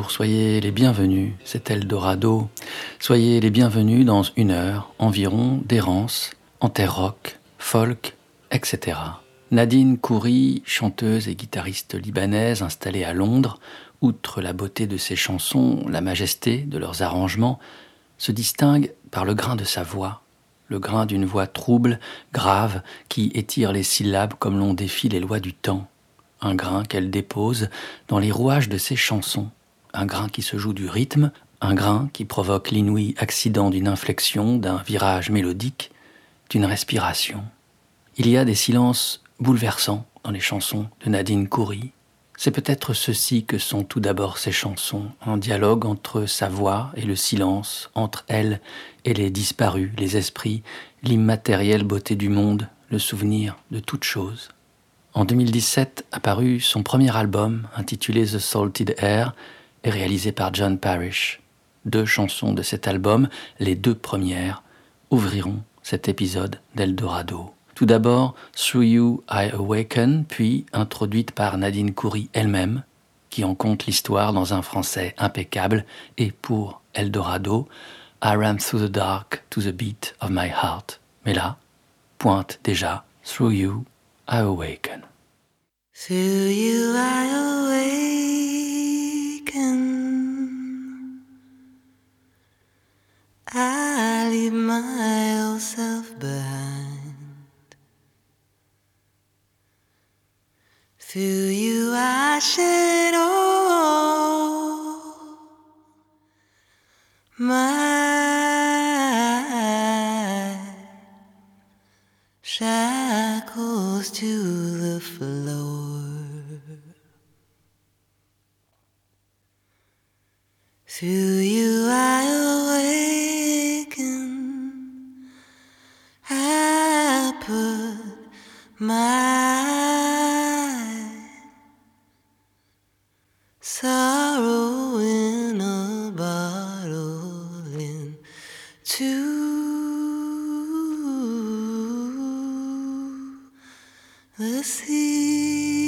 Bonjour, soyez les bienvenus, c'est Eldorado. Soyez les bienvenus dans 1 heure environ d'errance en terre rock, folk, etc. Nadine Khoury, chanteuse et guitariste libanaise installée à Londres, outre la beauté de ses chansons, la majesté de leurs arrangements, se distingue par le grain de sa voix, le grain d'une voix trouble, grave, qui étire les syllabes comme l'on défie les lois du temps. Un grain qu'elle dépose dans les rouages de ses chansons, un grain qui se joue du rythme, un grain qui provoque l'inouï accident d'une inflexion, d'un virage mélodique, d'une respiration. Il y a des silences bouleversants dans les chansons de Nadine Khoury. C'est peut-être ceci que sont tout d'abord ces chansons, un dialogue entre sa voix et le silence, entre elle et les disparus, les esprits, l'immatérielle beauté du monde, le souvenir de toute chose. En 2017 apparut son premier album intitulé The Salted Air et réalisé par John Parrish. 2 chansons de cet album, les 2 premières, ouvriront cet épisode d'Eldorado. Tout d'abord, Through You I Awaken, puis introduite par Nadine Khoury elle-même, qui en conte l'histoire dans un français impeccable, et pour Eldorado, I ran through the dark to the beat of my heart. Mais là, pointe déjà Through You I Awaken. Through you I awaken, I leave my old self behind. Through you I shed all my shackles to the floor. Through you I awaken, I put my sorrow in a bottle into the sea.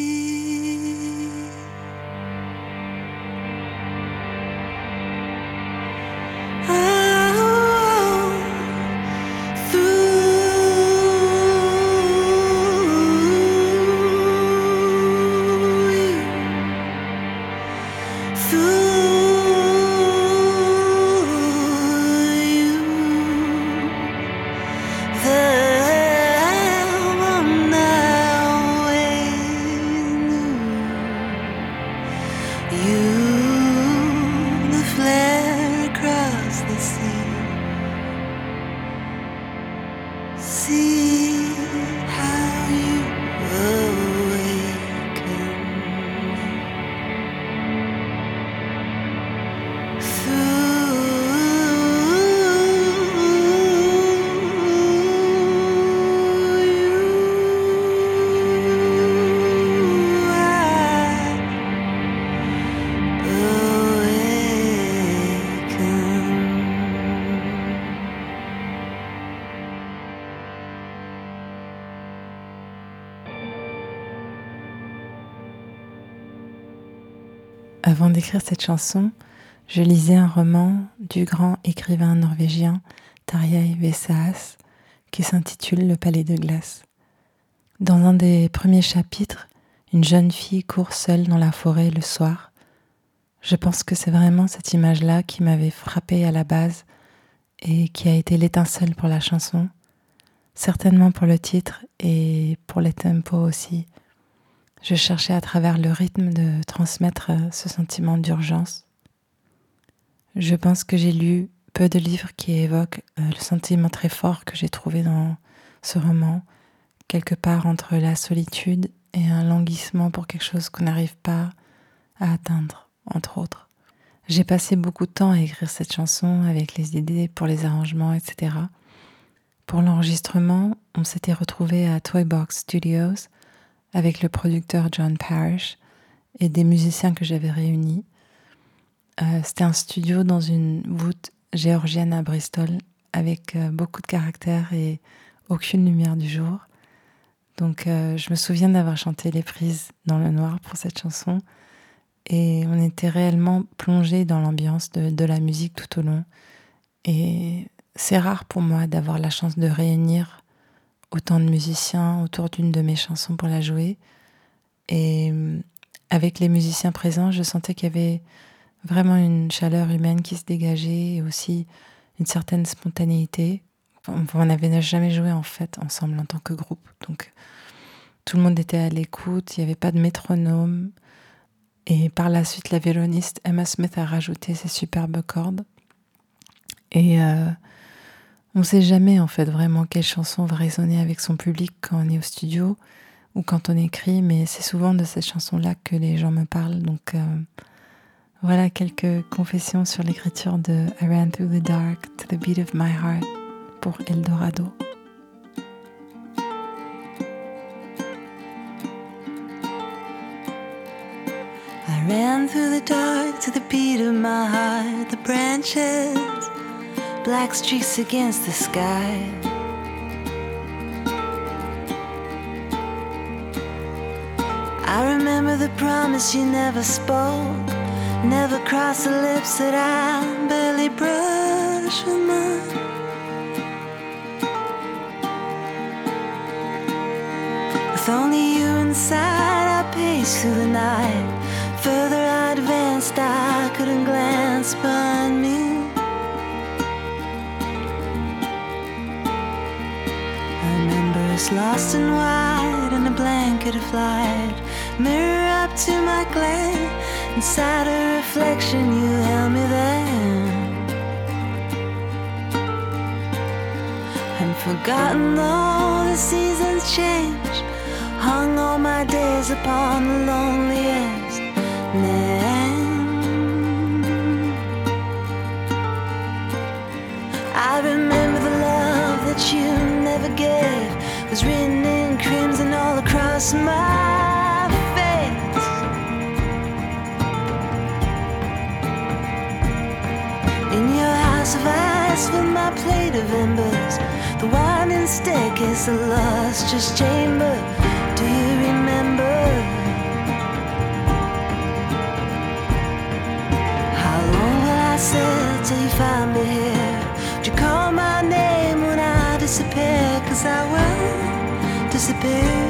Avant d'écrire cette chanson, je lisais un roman du grand écrivain norvégien Tarjei Vesaas qui s'intitule Le Palais de glace. Dans un des premiers chapitres, une jeune fille court seule dans la forêt le soir. Je pense que c'est vraiment cette image-là qui m'avait frappée à la base et qui a été l'étincelle pour la chanson, certainement pour le titre et pour les tempos aussi. Je cherchais à travers le rythme de transmettre ce sentiment d'urgence. Je pense que j'ai lu peu de livres qui évoquent le sentiment très fort que j'ai trouvé dans ce roman, quelque part entre la solitude et un languissement pour quelque chose qu'on n'arrive pas à atteindre, entre autres. J'ai passé beaucoup de temps à écrire cette chanson avec les idées pour les arrangements, etc. Pour l'enregistrement, on s'était retrouvés à Toybox Studios avec le producteur John Parrish et des musiciens que j'avais réunis. C'était un studio dans une voûte géorgienne à Bristol avec beaucoup de caractère et aucune lumière du jour. Donc je me souviens d'avoir chanté les prises dans le noir pour cette chanson et on était réellement plongé dans l'ambiance de la musique tout au long. Et c'est rare pour moi d'avoir la chance de réunir autant de musiciens autour d'une de mes chansons pour la jouer. Et avec les musiciens présents, je sentais qu'il y avait vraiment une chaleur humaine qui se dégageait et aussi une certaine spontanéité. On n'avait jamais joué en fait ensemble en tant que groupe. Donc tout le monde était à l'écoute, il n'y avait pas de métronome. Et par la suite, la violoniste Emma Smith a rajouté ses superbes cordes. Et on ne sait jamais en fait vraiment quelle chanson va résonner avec son public quand on est au studio ou quand on écrit, mais c'est souvent de cette chanson-là que les gens me parlent. Donc voilà quelques confessions sur l'écriture de I Ran Through the Dark to the Beat of My Heart pour Eldorado. I ran through the dark to the beat of my heart. The branches, black streaks against the sky. I remember the promise you never spoke, never crossed the lips that I barely brushed with mine. With only you inside, I paced through the night. Further I advanced, I couldn't glance behind me. I remember us lost in white in a blanket of light. Mirror up to my glare, inside a reflection you held me there. And forgotten though the seasons change, hung all my days upon the loneliest name. I remember the love that you never gave was written in crimson all across my face. In your house of ice with my plate of embers, the winding staircase, the lustrous chamber. Do you remember? How long will I sit till you find me here? Would you call my name when I disappear? 'Cause I will disappear.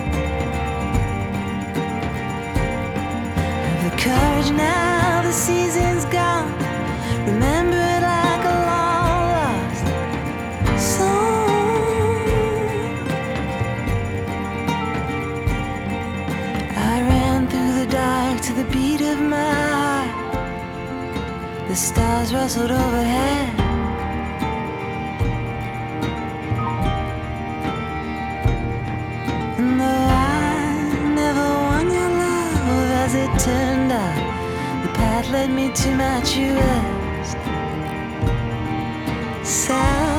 Have the courage now, the season's gone. Remember it like a long lost song. I ran through the dark to the beat of my heart. The stars rustled overhead. And though I never won your love, as it turned out, the path led me to my truest self.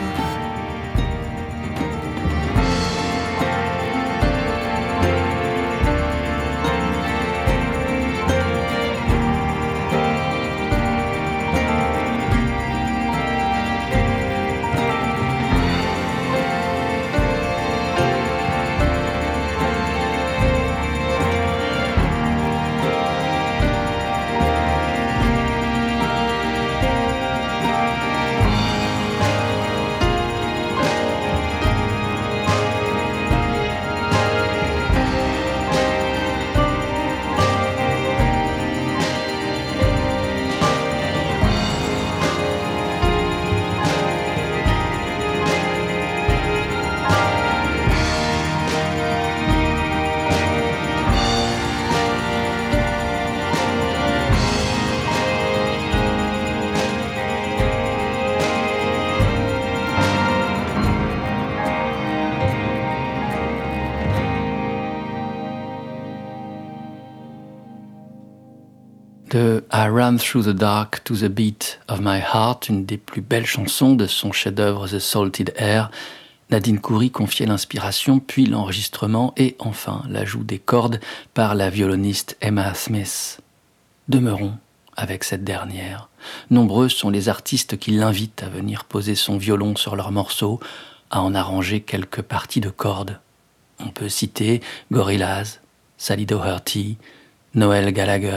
De I Ran Through the Dark to the Beat of My Heart, une des plus belles chansons de son chef-d'œuvre The Salted Air, Nadine Khoury confiait l'inspiration, puis l'enregistrement et enfin l'ajout des cordes par la violoniste Emma Smith. Demeurons avec cette dernière. Nombreux sont les artistes qui l'invitent à venir poser son violon sur leurs morceaux, à en arranger quelques parties de cordes. On peut citer Gorillaz, Sally Doherty, Noel Gallagher,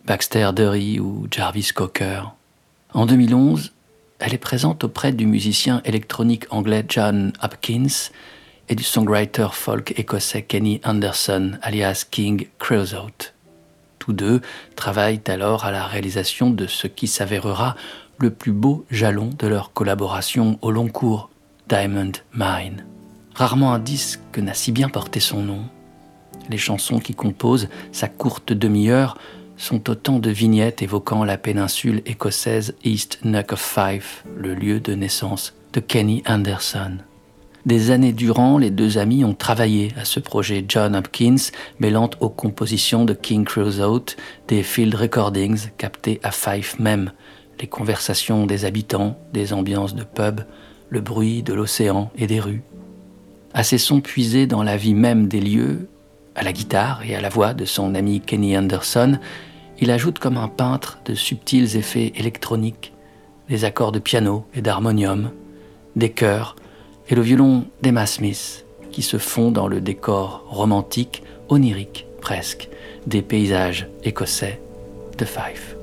Baxter Dury ou Jarvis Cocker. En 2011, elle est présente auprès du musicien électronique anglais John Hopkins et du songwriter folk écossais Kenny Anderson, alias King Creosote. Tous deux travaillent alors à la réalisation de ce qui s'avérera le plus beau jalon de leur collaboration au long cours, Diamond Mine. Rarement un disque n'a si bien porté son nom. Les chansons qui composent sa courte demi-heure sont autant de vignettes évoquant la péninsule écossaise East Neck of Fife, le lieu de naissance de Kenny Anderson. Des années durant, les deux amis ont travaillé à ce projet. John Hopkins mêlant aux compositions de King Creosote des field recordings captés à Fife même, les conversations des habitants, des ambiances de pub, le bruit de l'océan et des rues. À ces sons puisés dans la vie même des lieux, à la guitare et à la voix de son ami Kenny Anderson, il ajoute comme un peintre de subtils effets électroniques, des accords de piano et d'harmonium, des chœurs et le violon d'Emma Smith qui se fond dans le décor romantique, onirique presque, des paysages écossais de Fife.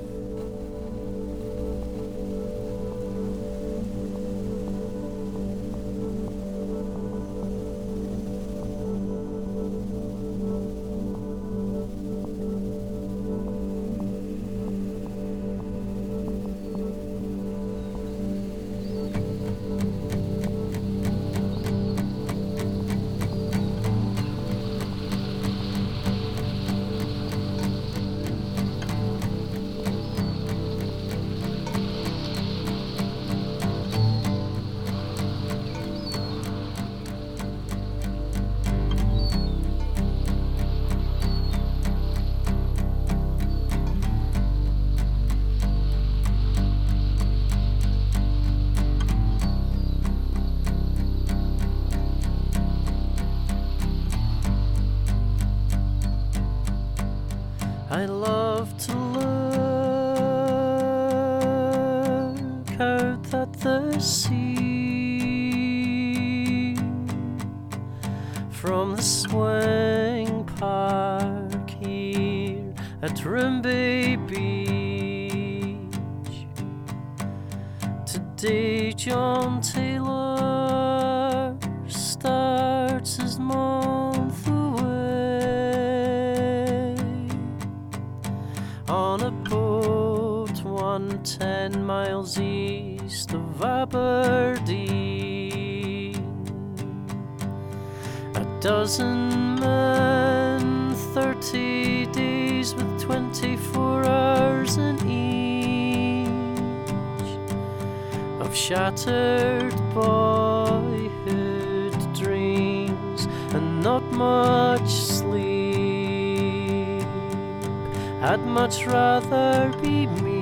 I love to look out at the sea from the swing park here at Rimby Beach. Today John Taylor starts his month on a boat 110 miles east of Aberdeen. A dozen men, 30 days with 24 hours in each of shattered boyhood dreams and not much sleep. I'd much rather be me.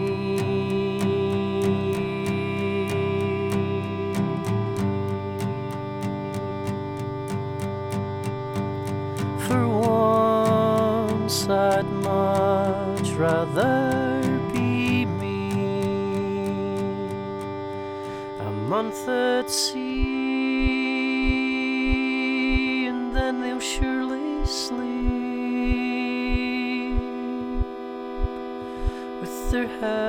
For once I'd much rather be me. A month at sea and then they'll surely sleep. Their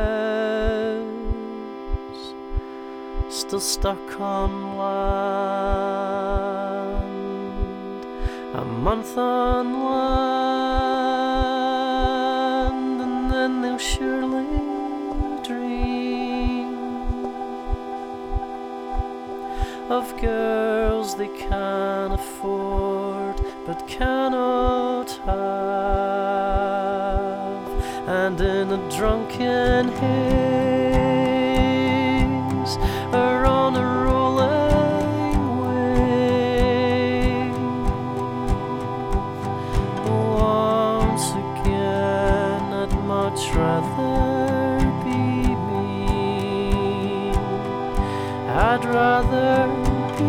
heads still stuck on land. A month on land and then they'll surely dream of girls they can afford but cannot have. And in a drunken haze or on a rolling wave, once again I'd much rather be me. I'd rather be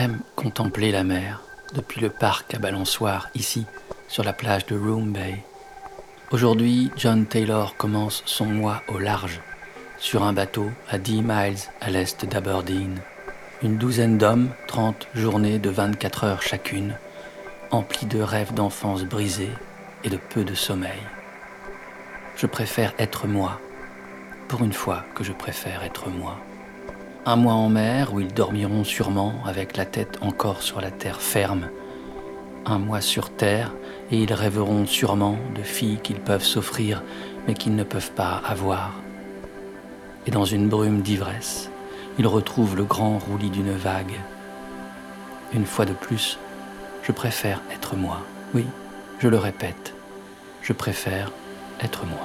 J'aime contempler la mer depuis le parc à balançoire ici, sur la plage de Room Bay. Aujourd'hui, John Taylor commence son mois au large, sur un bateau à 10 miles à l'est d'Aberdeen. Une douzaine d'hommes, 30 journées de 24 heures chacune, emplies de rêves d'enfance brisés et de peu de sommeil. Je préfère être moi, pour une fois que je préfère être moi. Un mois en mer où ils dormiront sûrement avec la tête encore sur la terre ferme. Un mois sur terre et ils rêveront sûrement de filles qu'ils peuvent s'offrir mais qu'ils ne peuvent pas avoir. Et dans une brume d'ivresse, ils retrouvent le grand roulis d'une vague. Une fois de plus, je préfère être moi. Oui, je le répète, je préfère être moi.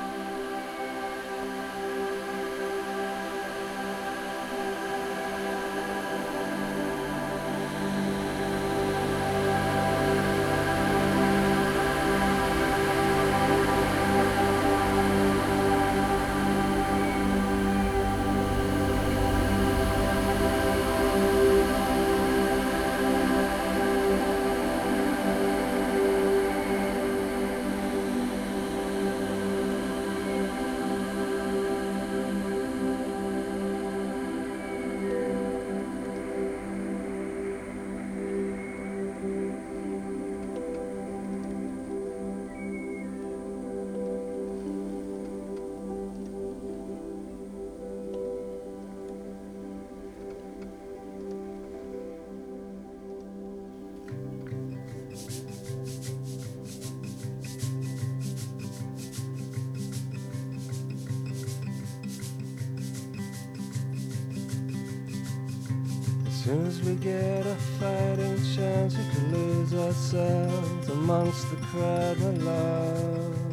As soon as we get a fighting chance, we could lose ourselves amongst the crowd, my love.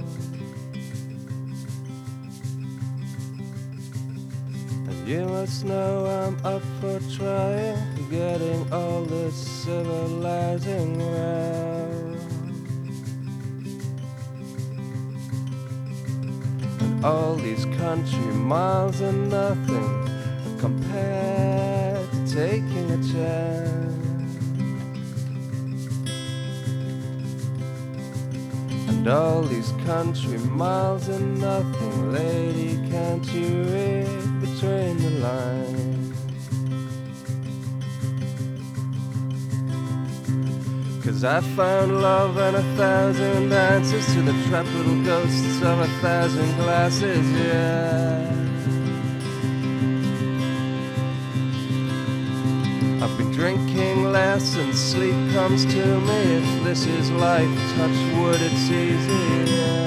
And you must know I'm up for trying, getting all this civilizing round. And all these country miles are nothing compared to taking a chance. And all these country miles are nothing, lady, can't you read between the lines? 'Cause I found love and 1,000 answers to the trapped little ghosts of 1,000 glasses, yeah. I've been drinking less and sleep comes to me. If this is life, touch wood, it's easier.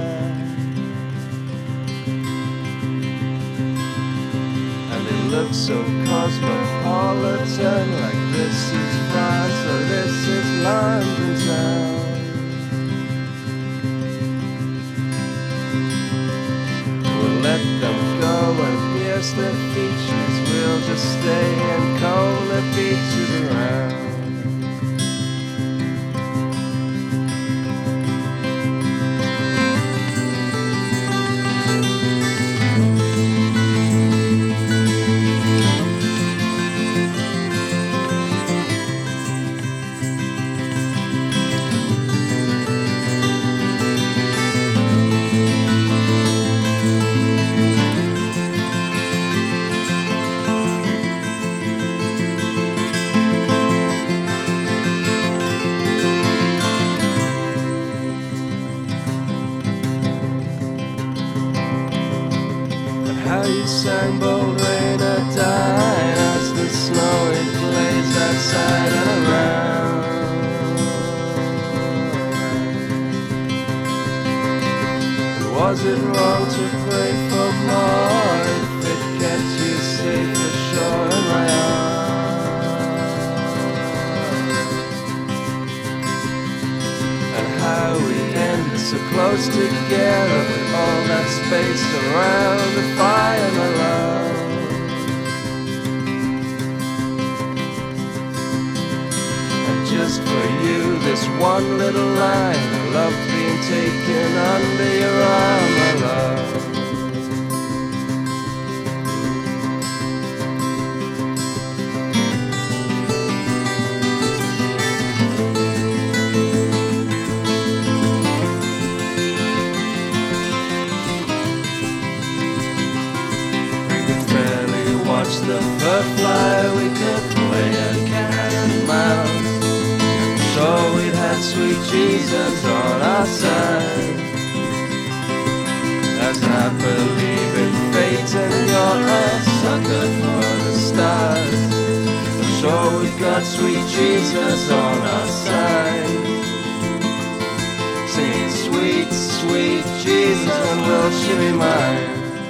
And it looks so cosmopolitan, like this is France or this is London town. We'll let them go and pierce their features. We'll just stay and comb the beaches around. How you sang Bold Rain or Dine as the snow it blazed outside and around. Was it wrong to pray for more if it kept you safe ashore in my arms? And how we ended so close together with all that space around the fire, my love. And just for you, this one little line, I loved being taken under your arm, my love. could fly, we could play at cat and mouse. Sure, we'd had sweet Jesus on our side. As I believe in fate and you're a sucker for the stars. Sure, we've got sweet Jesus on our side. Singing sweet, sweet Jesus, when will she be mine?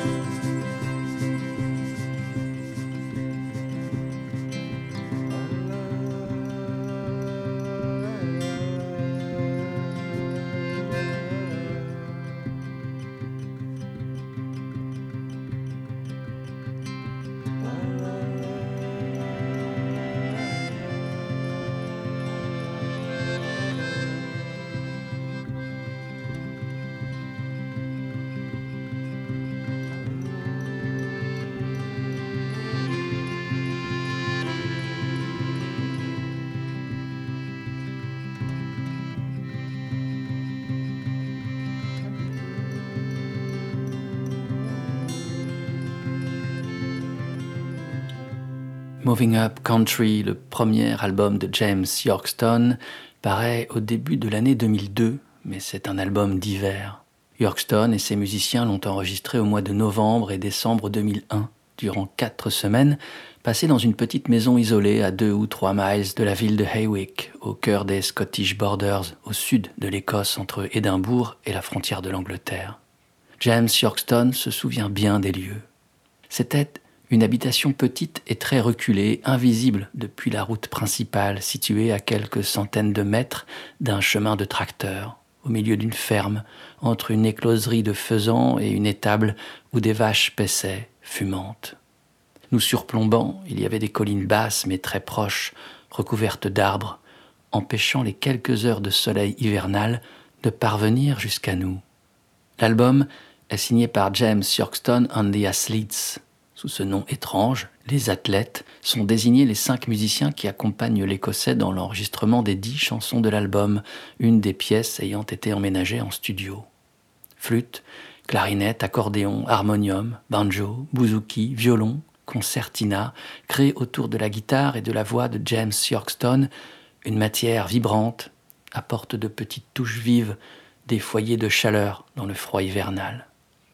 Moving Up Country, le premier album de James Yorkston, paraît au début de l'année 2002, mais c'est un album d'hiver. Yorkston et ses musiciens l'ont enregistré au mois de novembre et décembre 2001, durant 4 semaines, passées dans une petite maison isolée à 2 ou 3 miles de la ville de Haywick, au cœur des Scottish Borders, au sud de l'Écosse, entre Édimbourg et la frontière de l'Angleterre. James Yorkston se souvient bien des lieux. C'était une habitation petite et très reculée, invisible depuis la route principale, située à quelques centaines de mètres d'un chemin de tracteur, au milieu d'une ferme, entre une écloserie de faisans et une étable où des vaches paissaient, fumantes. Nous surplombant, il y avait des collines basses mais très proches, recouvertes d'arbres, empêchant les quelques heures de soleil hivernal de parvenir jusqu'à nous. L'album est signé par James Yorkston and the Athletes. Sous ce nom étrange, les athlètes sont désignés les 5 musiciens qui accompagnent l'Écossais dans l'enregistrement des 10 chansons de l'album, une des pièces ayant été emménagée en studio. Flûte, clarinette, accordéon, harmonium, banjo, bouzouki, violon, concertina, créent autour de la guitare et de la voix de James Yorkston une matière vibrante, apporte de petites touches vives, des foyers de chaleur dans le froid hivernal.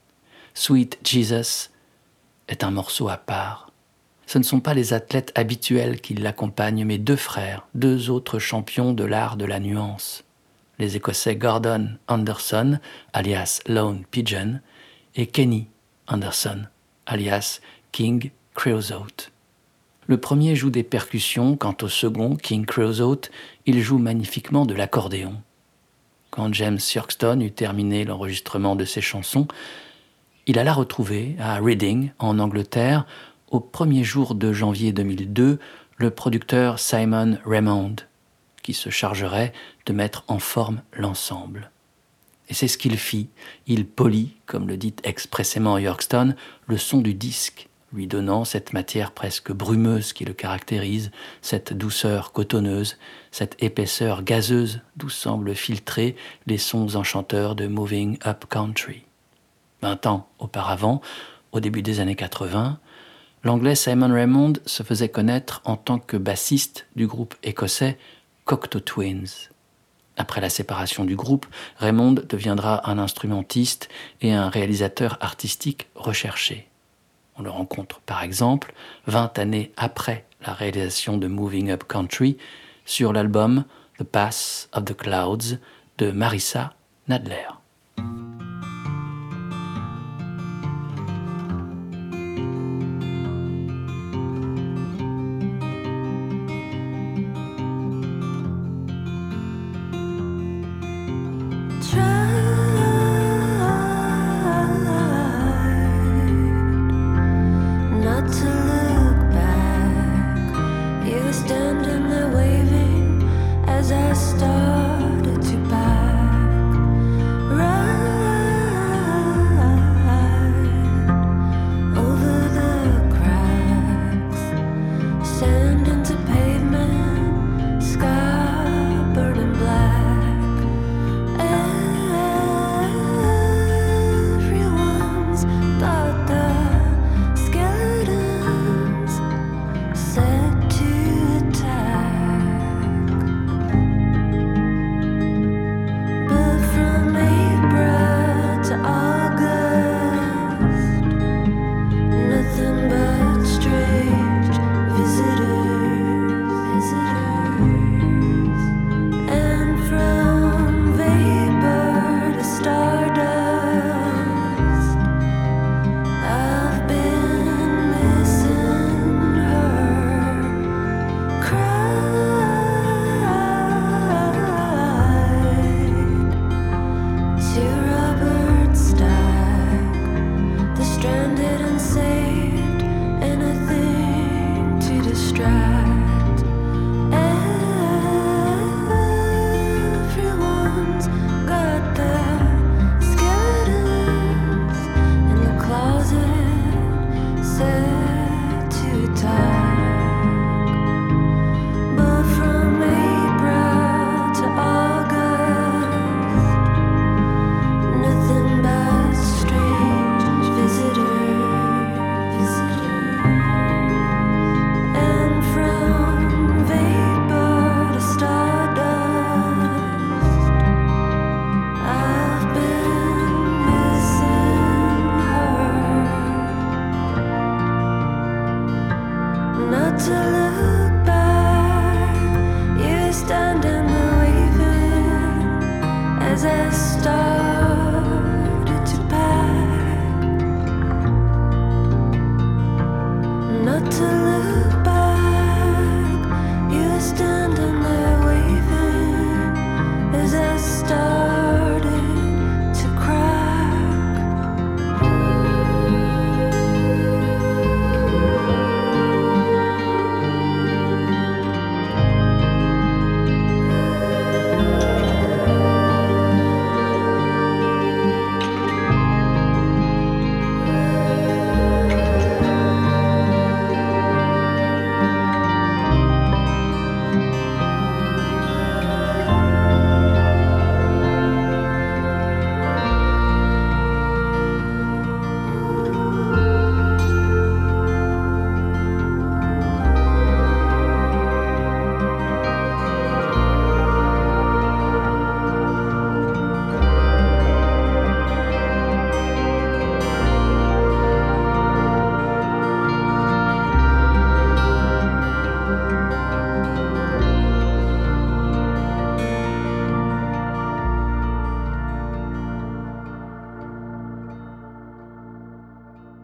Sweet Jesus est un morceau à part. Ce ne sont pas les athlètes habituels qui l'accompagnent, mais 2 frères, 2 autres champions de l'art de la nuance. Les Écossais Gordon Anderson, alias Lone Pigeon, et Kenny Anderson, alias King Creosote. Le premier joue des percussions, quant au second, King Creosote, il joue magnifiquement de l'accordéon. Quand James Yorkston eut terminé l'enregistrement de ses chansons, il alla retrouver à Reading, en Angleterre, au premier jour de janvier 2002, le producteur Simon Raymond, qui se chargerait de mettre en forme l'ensemble. Et c'est ce qu'il fit. Il polit, comme le dit expressément Yorkston, le son du disque, lui donnant cette matière presque brumeuse qui le caractérise, cette douceur cotonneuse, cette épaisseur gazeuse d'où semblent filtrer les sons enchanteurs de Moving Up Country. 20 ans auparavant, au début des années 80, l'anglais Simon Raymond se faisait connaître en tant que bassiste du groupe écossais Cocteau Twins. Après la séparation du groupe, Raymond deviendra un instrumentiste et un réalisateur artistique recherché. On le rencontre par exemple 20 années après la réalisation de Moving Up Country sur l'album The Pass of the Clouds de Marissa Nadler. Standing there waving as I started to back.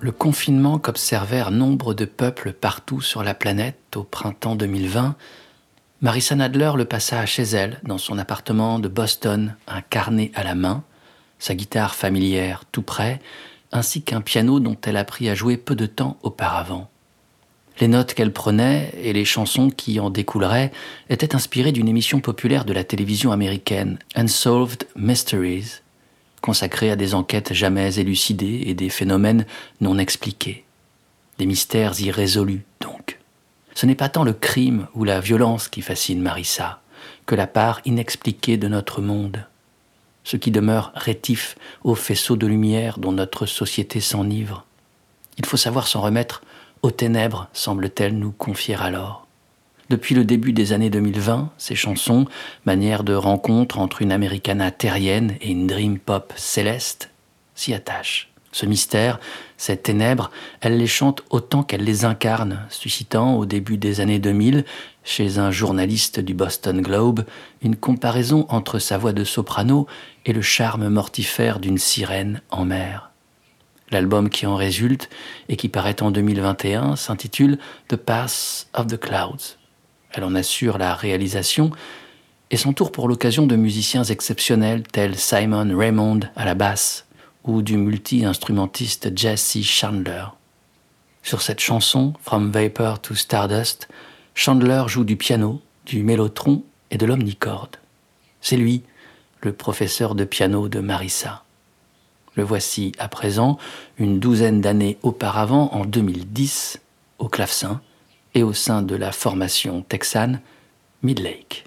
le confinement qu'observèrent nombre de peuples partout sur la planète au printemps 2020, Marissa Nadler le passa chez elle, dans son appartement de Boston, un carnet à la main, sa guitare familière tout près, ainsi qu'un piano dont elle apprit à jouer peu de temps auparavant. Les notes qu'elle prenait et les chansons qui en découleraient étaient inspirées d'une émission populaire de la télévision américaine, Unsolved Mysteries, consacrée à des enquêtes jamais élucidées et des phénomènes non expliqués. Des mystères irrésolus, donc. Ce n'est pas tant le crime ou la violence qui fascine Marissa, que la part inexpliquée de notre monde. Ce qui demeure rétif au faisceau de lumière dont notre société s'enivre. Il faut savoir s'en remettre aux ténèbres, semble-t-elle nous confier alors. Depuis le début des années 2020, ces chansons, manière de rencontre entre une Americana terrienne et une dream pop céleste, s'y attachent. Ce mystère, ces ténèbres, elle les chante autant qu'elle les incarne, suscitant au début des années 2000, chez un journaliste du Boston Globe, une comparaison entre sa voix de soprano et le charme mortifère d'une sirène en mer. L'album qui en résulte, et qui paraît en 2021, s'intitule « The Path of the Clouds ». Elle en assure la réalisation et s'entoure pour l'occasion de musiciens exceptionnels tels Simon Raymond à la basse ou du multi-instrumentiste Jesse Chandler. Sur cette chanson, From Vapor to Stardust, Chandler joue du piano, du mélotron et de l'omnicorde. C'est lui, le professeur de piano de Marissa. Le voici à présent, une douzaine d'années auparavant, en 2010, au clavecin et au sein de la formation texane Midlake.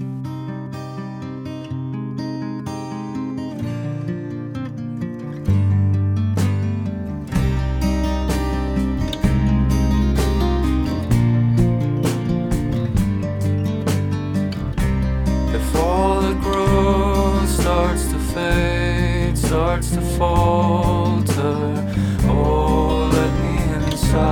If all that grows starts to fade, starts to falter, oh, let me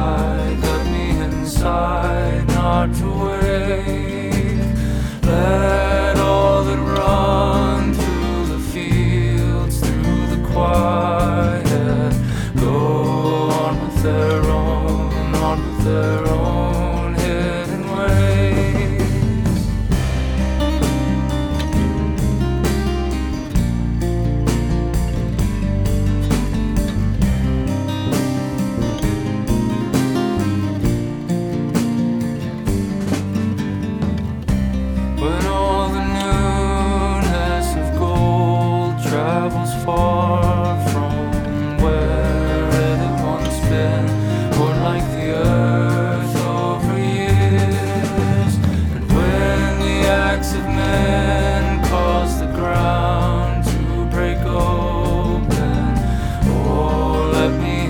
inside, not to wake. Let all that run through the fields, through the quiet, go on with their own hidden ways. When all the newness of gold travels far from where it had once been, born like the earth over years. And when the acts of men cause the ground to break open, oh, let me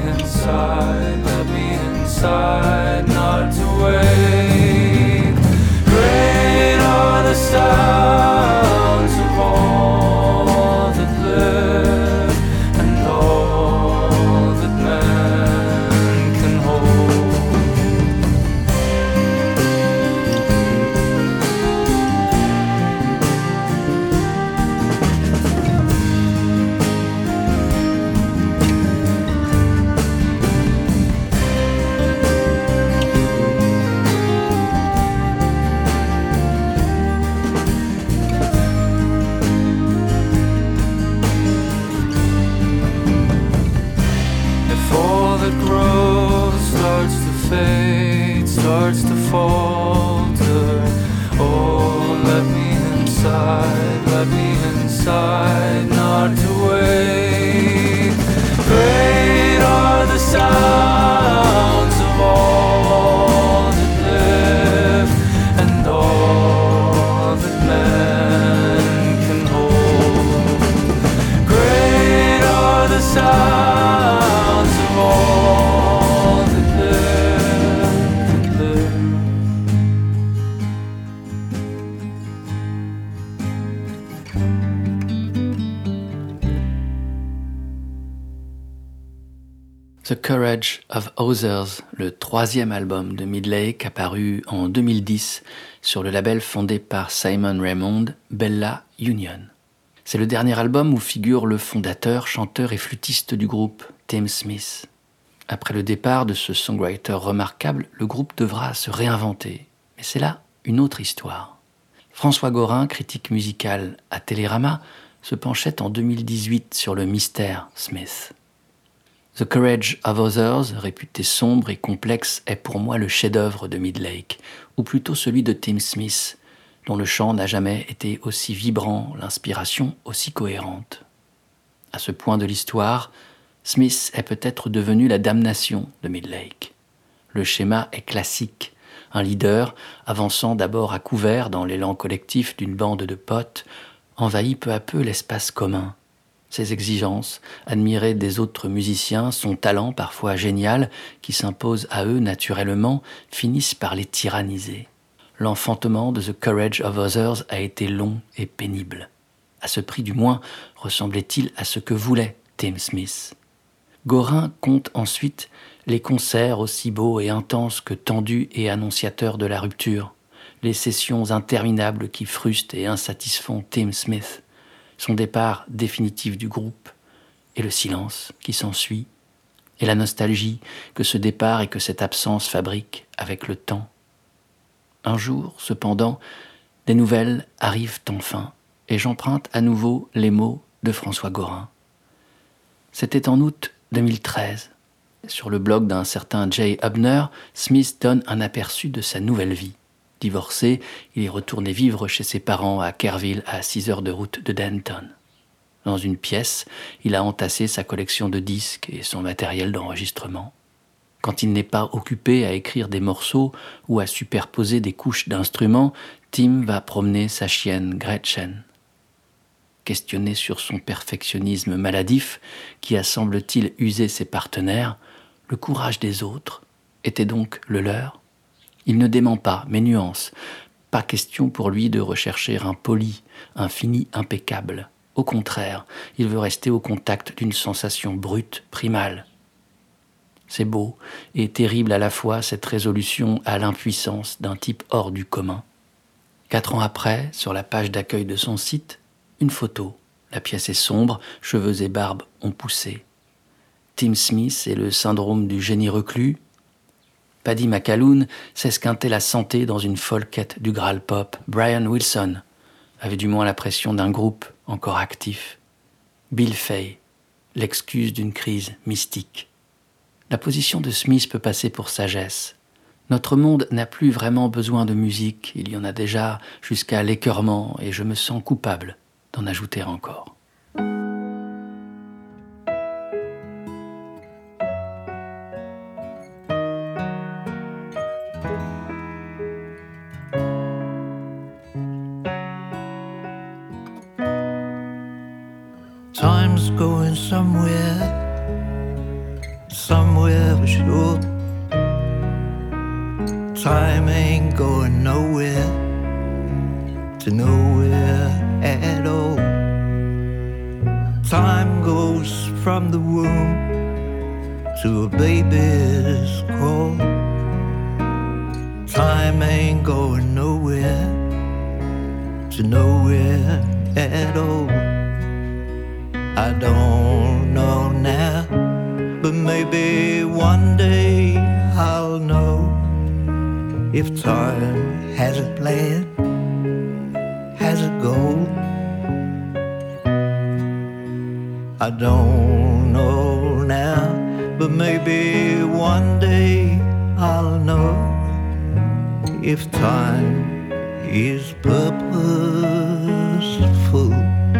inside, not to wait. Great are the sounds of all that live and all that man can hold. If all that grows starts to fade, starts to falter, oh, let me inside, not to wait. Great are the sounds of all that live and all that man can hold. Great are the sounds of all that live. The Courage of Others, le troisième album de Midlake apparu en 2010 sur le label fondé par Simon Raymond, Bella Union. C'est le dernier album où figure le fondateur, chanteur et flûtiste du groupe, Tim Smith. Après le départ de ce songwriter remarquable, le groupe devra se réinventer. Mais c'est là une autre histoire. François Gorin, critique musical à Télérama, se penchait en 2018 sur le mystère Smith. The Courage of Others, réputé sombre et complexe, est pour moi le chef-d'œuvre de Midlake, ou plutôt celui de Tim Smith, dont le chant n'a jamais été aussi vibrant, l'inspiration aussi cohérente. À ce point de l'histoire, Smith est peut-être devenu la damnation de Midlake. Le schéma est classique. Un leader, avançant d'abord à couvert dans l'élan collectif d'une bande de potes, envahit peu à peu l'espace commun. Ses exigences, admirées des autres musiciens, son talent parfois génial, qui s'impose à eux naturellement, finissent par les tyranniser. L'enfantement de The Courage of Others a été long et pénible. À ce prix du moins, ressemblait-il à ce que voulait Tim Smith. Gorin compte ensuite les concerts aussi beaux et intenses que tendus et annonciateurs de la rupture, les sessions interminables qui frustent et insatisfont Tim Smith, son départ définitif du groupe, et le silence qui s'ensuit, et la nostalgie que ce départ et que cette absence fabriquent avec le temps. Un jour, cependant, des nouvelles arrivent enfin, et j'emprunte à nouveau les mots de François Gorin. C'était en août 2013. Sur le blog d'un certain Jay Hubner, Smith donne un aperçu de sa nouvelle vie. Divorcé, il est retourné vivre chez ses parents à Kerrville, à 6 heures de route de Denton. Dans une pièce, il a entassé sa collection de disques et son matériel d'enregistrement. Quand il n'est pas occupé à écrire des morceaux ou à superposer des couches d'instruments, Tim va promener sa chienne Gretchen. Questionné sur son perfectionnisme maladif, qui a semble-t-il usé ses partenaires, le courage des autres était donc le leur. Il ne dément pas, mais nuance. Pas question pour lui de rechercher un poli, un fini impeccable. Au contraire, il veut rester au contact d'une sensation brute, primale. C'est beau et terrible à la fois cette résolution à l'impuissance d'un type hors du commun. 4 ans après, sur la page d'accueil de son site, une photo. La pièce est sombre, cheveux et barbe ont poussé. Tim Smith et le syndrome du génie reclus. Paddy McAloon s'esquintait la santé dans une folle quête du Graal pop. Brian Wilson avait du moins la pression d'un groupe encore actif. Bill Fay, l'excuse d'une crise mystique. La position de Smith peut passer pour sagesse. Notre monde n'a plus vraiment besoin de musique, il y en a déjà jusqu'à l'écœurement et je me sens coupable d'en ajouter encore. Time's going somewhere for sure. Time ain't going nowhere, to nowhere at all. Time goes from the womb to a baby's crawl. Time ain't going nowhere, to nowhere at all. I don't know now, but maybe one day I'll know if time has a plan, has a goal. I don't know now, but maybe one day I'll know if time is purposeful.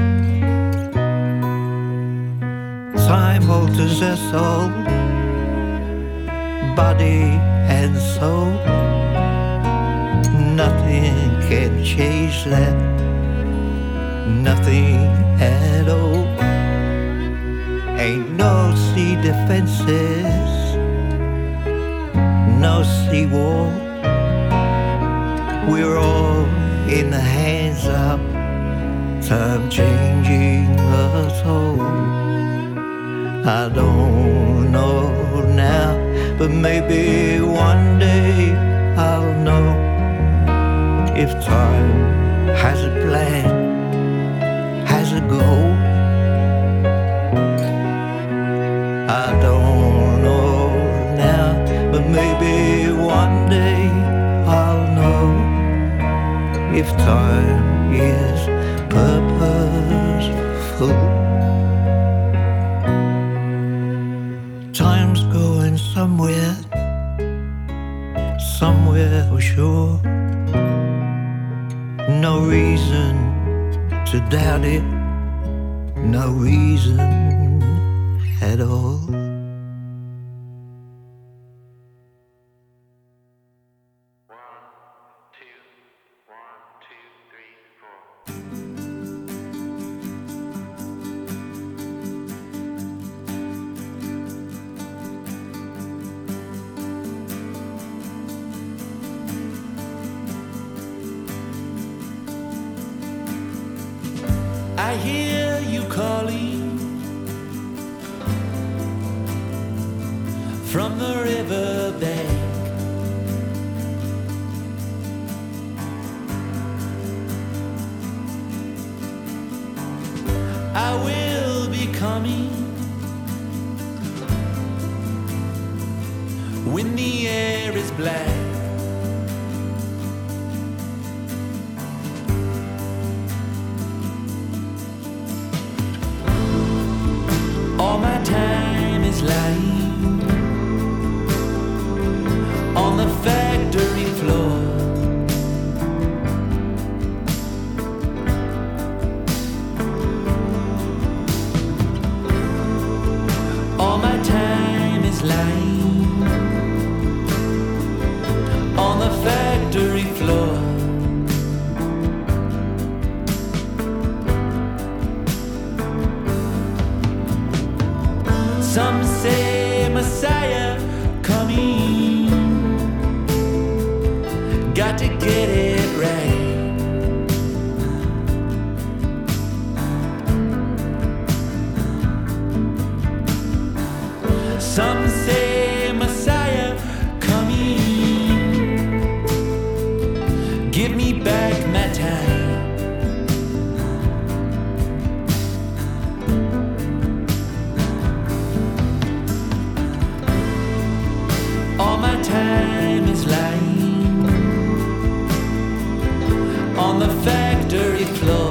Time alters us all, body and soul. Nothing can change that, nothing at all. Ain't no sea defenses, no seawall. We're all in the hands of time changing us all. I don't know now, but maybe one day I'll know if time has a plan, has a goal. I don't know is purposeful. Time's going somewhere, somewhere for sure. No reason to doubt it, no reason at all. I hear you calling from the riverbank. I will be coming when the air is black. All my time is lying on the factory floor. All my time is lying on the factory floor. Some say Messiah coming, got to get it right. Some say Messiah coming, give me back my time. Time is lying on the factory floor.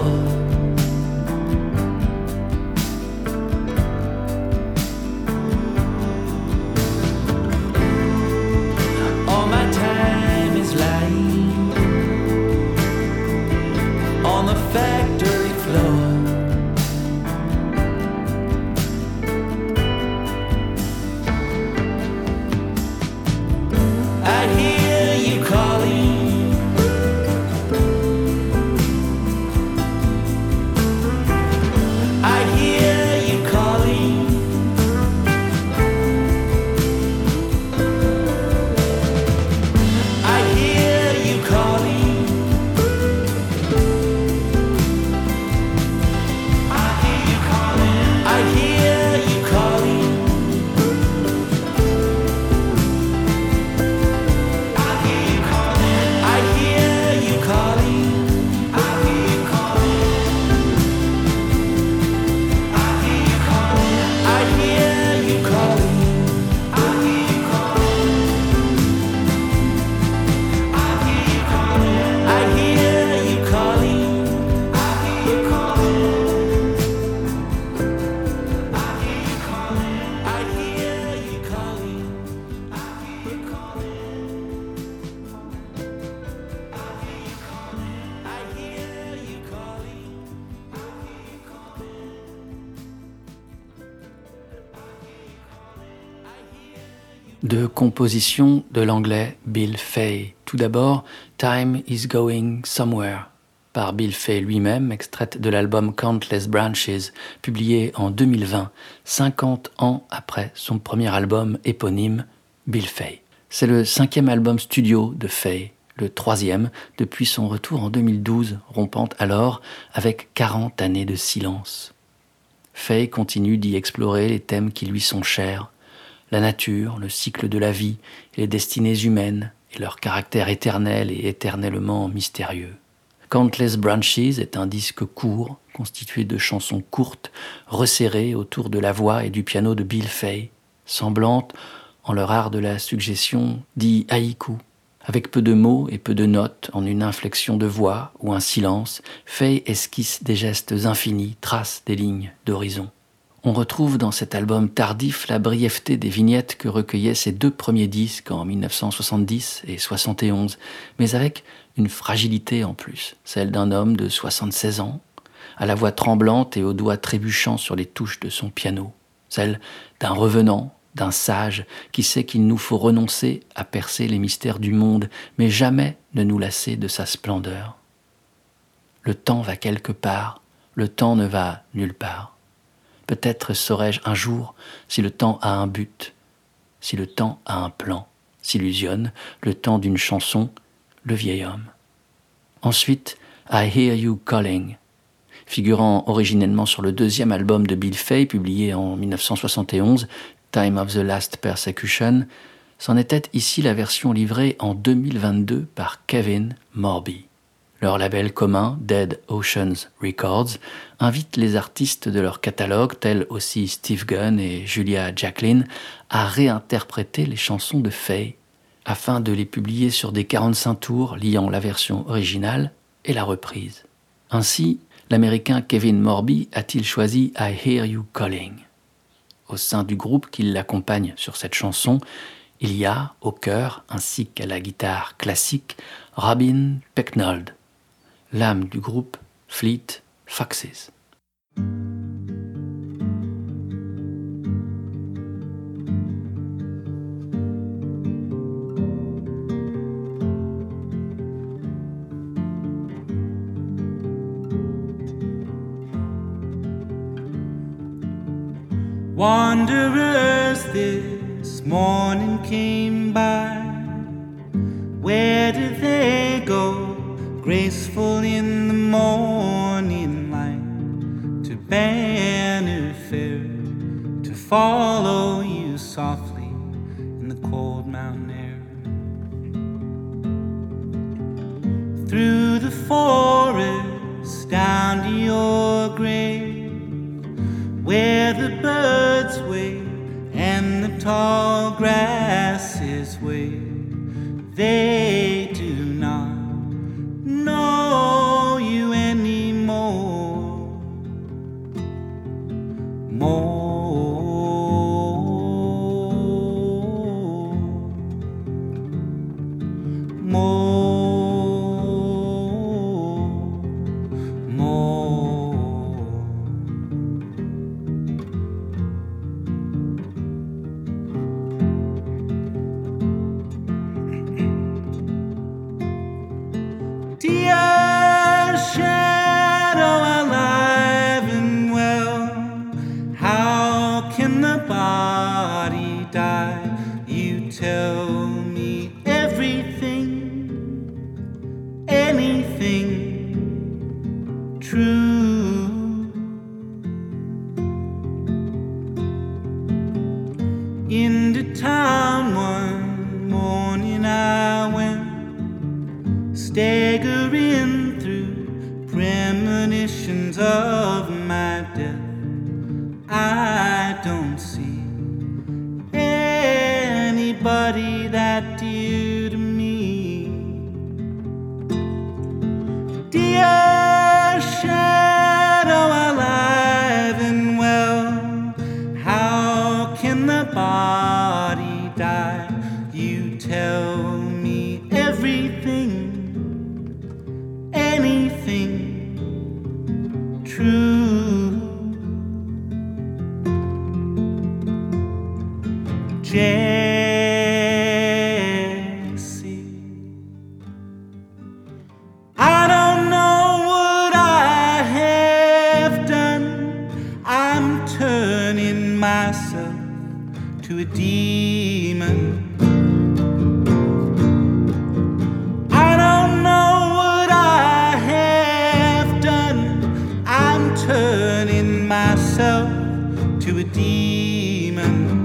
All my time is lying on the factory floor. I hear you calling. I hear you calling. I hear you calling. I hear you calling. I hear you calling. I hear you calling. I hear you calling. I hear you calling. I hear you calling. I hear you calling. I hear you calling. I hear you calling. I hear you calling. I hear you calling. De composition de l'anglais Bill Fay. Tout d'abord, Time is Going Somewhere, par Bill Fay lui-même, extraite de l'album Countless Branches, publié en 2020, 50 ans après son premier album éponyme, Bill Fay. C'est le 5e album studio de Fay, le 3e depuis son retour en 2012, rompant alors avec 40 années de silence. Fay continue d'y explorer les thèmes qui lui sont chers, la nature, le cycle de la vie et les destinées humaines et leur caractère éternel et éternellement mystérieux. Countless Branches est un disque court, constitué de chansons courtes, resserrées autour de la voix et du piano de Bill Fay, semblantes, en leur art de la suggestion, dit haïku, Avec peu de mots et peu de notes, en une inflexion de voix ou un silence, Faye esquisse des gestes infinis, trace des lignes d'horizon. On retrouve dans cet album tardif la brièveté des vignettes que recueillaient ses 2 premiers disques en 1970 et 71, mais avec une fragilité en plus, celle d'un homme de 76 ans, à la voix tremblante et aux doigts trébuchants sur les touches de son piano, celle d'un revenant, d'un sage qui sait qu'il nous faut renoncer à percer les mystères du monde, mais jamais ne nous lasser de sa splendeur. Le temps va quelque part, le temps ne va nulle part. Peut-être saurai-je un jour si le temps a un but, si le temps a un plan, s'illusionne le temps d'une chanson, le vieil homme. Ensuite, I Hear You Calling, figurant originellement sur le 2e album de Bill Fay, publié en 1971, Time of the Last Persecution, c'en était ici la version livrée en 2022 par Kevin Morby. Leur label commun, Dead Oceans Records, invite les artistes de leur catalogue, tels aussi Steve Gunn et Julia Jacklin, à réinterpréter les chansons de Faye, afin de les publier sur des 45 tours liant la version originale et la reprise. Ainsi, l'Américain Kevin Morby a-t-il choisi I Hear You Calling. Au sein du groupe qui l'accompagne sur cette chanson, il y a, au chœur ainsi qu'à la guitare classique, Robin Pecknold, l'âme du groupe Fleet Foxes. Wanderers this morning came by. Where did they go? Graceful in the morning light, to Banner Fair, to follow you softly in the cold mountain air. Through the forest, down to your grave, where the birds wave and the tall grasses wave. They do not know you anymore. Dear shadow, alive and well, how can the body die? You tell me everything, anything true. Into town one morning I went, staggering through premonitions of my death. I don't see anybody that dear to me. Dear shadow, alive and well, how can the body die? You tell me everything, anything true. Jessie, I don't know what I have done. I'm turning myself to a demon. Turning myself to a demon.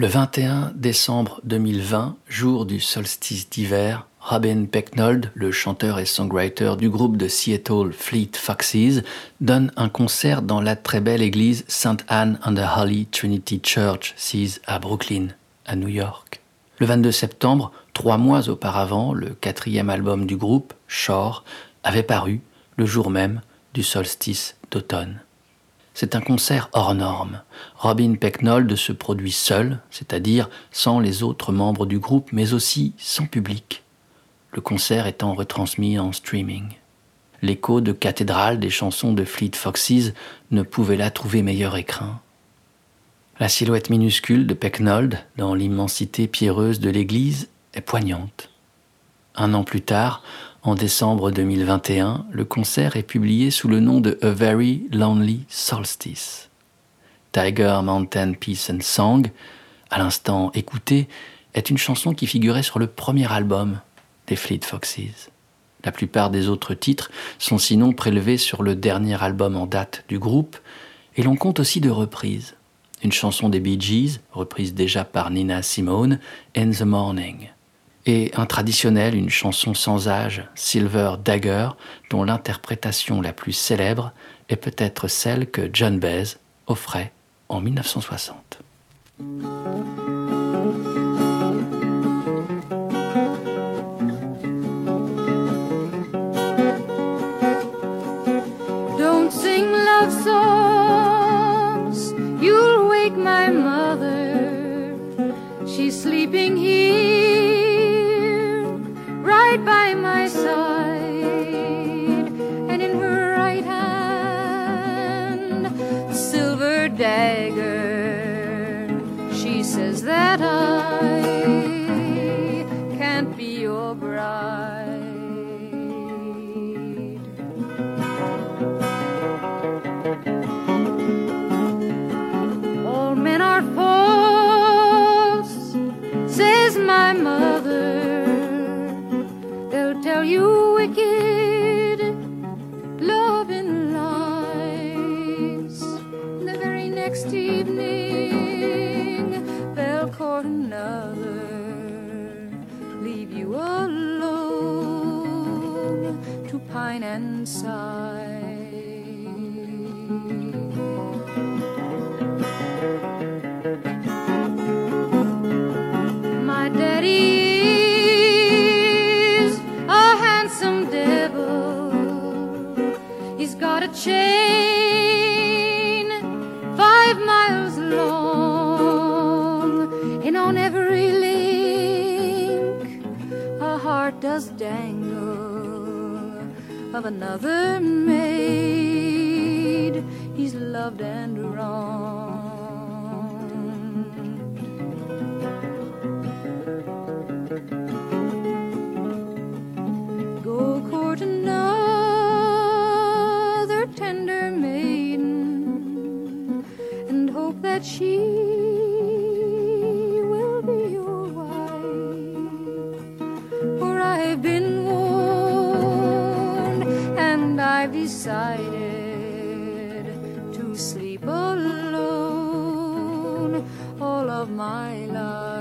Le 21 décembre 2020, jour du solstice d'hiver, Robin Pecknold, le chanteur et songwriter du groupe de Seattle Fleet Foxes, donne un concert dans la très belle église St. Anne and the Holy Trinity Church, sise à Brooklyn, à New York. Le 22 septembre, 3 mois auparavant, le 4e album du groupe, Shore, avait paru le jour même du solstice d'automne. C'est un concert hors norme. Robin Pecknold se produit seul, c'est-à-dire sans les autres membres du groupe, mais aussi sans public. Le concert étant retransmis en streaming. L'écho de cathédrale des chansons de Fleet Foxes ne pouvait là trouver meilleur écrin. La silhouette minuscule de Pecknold, dans l'immensité pierreuse de l'église, est poignante. 1 an plus tard, en décembre 2021, le concert est publié sous le nom de A Very Lonely Solstice. Tiger Mountain Peace and Song, à l'instant écoutée, est une chanson qui figurait sur le premier album des Fleet Foxes. La plupart des autres titres sont sinon prélevés sur le dernier album en date du groupe, et l'on compte aussi de reprises. Une chanson des Bee Gees, reprise déjà par Nina Simone, In the Morning. Et un traditionnel, une chanson sans âge, Silver Dagger, dont l'interprétation la plus célèbre est peut-être celle que John Baez offrait en 1960. Don't sing love songs, you'll wake my mother. She's sleeping here right by my side, and in her right hand, silver dagger. She says that I can't be your bride. All men are false, says my mother. They'll tell you wicked love and lies. The very next evening they'll court another, leave you alone to pine and sigh. My daddy got a chain 5 miles long, and on every link a heart does dangle of another maid he's loved and wronged. Go court another tender maiden and hope that she will be your wife. For I've been warned and I've decided to sleep alone all of my life.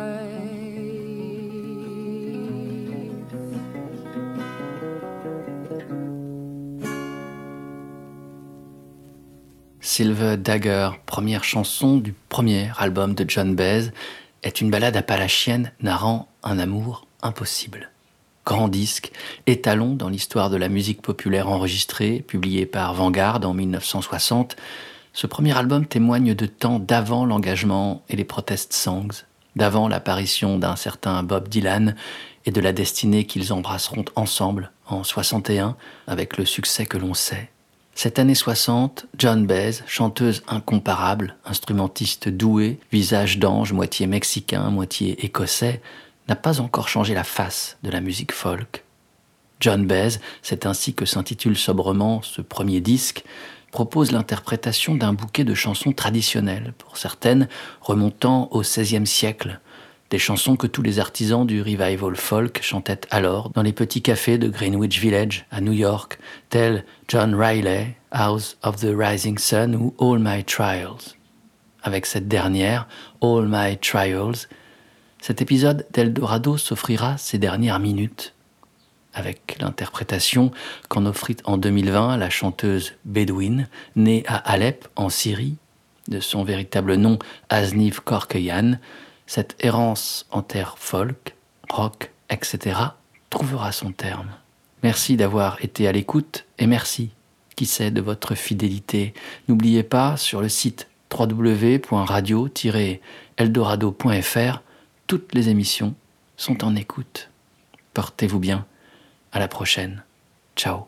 Silver Dagger, première chanson du premier album de John Baez, est une ballade appalachienne narrant un amour impossible. Grand disque, étalon dans l'histoire de la musique populaire enregistrée, publié par Vanguard en 1960, ce premier album témoigne de temps d'avant l'engagement et les protest songs, d'avant l'apparition d'un certain Bob Dylan et de la destinée qu'ils embrasseront ensemble en 61 avec le succès que l'on sait. Cette année 60, John Baez, chanteuse incomparable, instrumentiste doué, visage d'ange, moitié mexicain, moitié écossais, n'a pas encore changé la face de la musique folk. John Baez, c'est ainsi que s'intitule sobrement ce premier disque, propose l'interprétation d'un bouquet de chansons traditionnelles, pour certaines remontant au XVIe siècle, des chansons que tous les artisans du revival folk chantaient alors dans les petits cafés de Greenwich Village à New York, tels John Riley, House of the Rising Sun ou All My Trials. avec cette dernière, All My Trials. Cet épisode d'Eldorado s'offrira ses dernières minutes avec l'interprétation qu'en offrit en 2020 la chanteuse bédouine, née à Alep, en Syrie, de son véritable nom Azniv Korkeyan. Cette errance en terre folk, rock, etc. trouvera son terme. Merci d'avoir été à l'écoute et merci, qui sait, de votre fidélité. N'oubliez pas, sur le site www.radio-eldorado.fr, toutes les émissions sont en écoute. Portez-vous bien. À la prochaine. Ciao.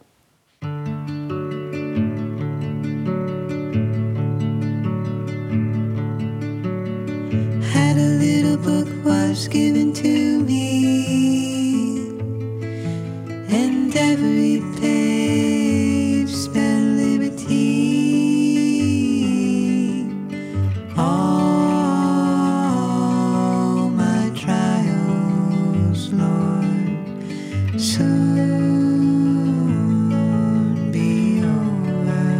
Had a little book was given to me, and every page spelled liberty. All my trials, Lord, soon be over.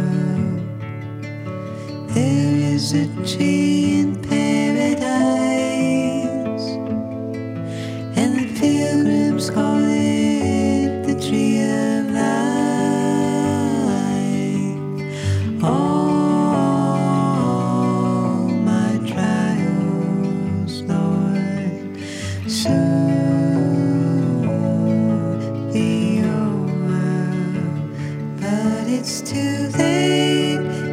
There is a tree in paradise, and the pilgrims call it the tree of life. All my trials, Lord, soon be over, but it's too late.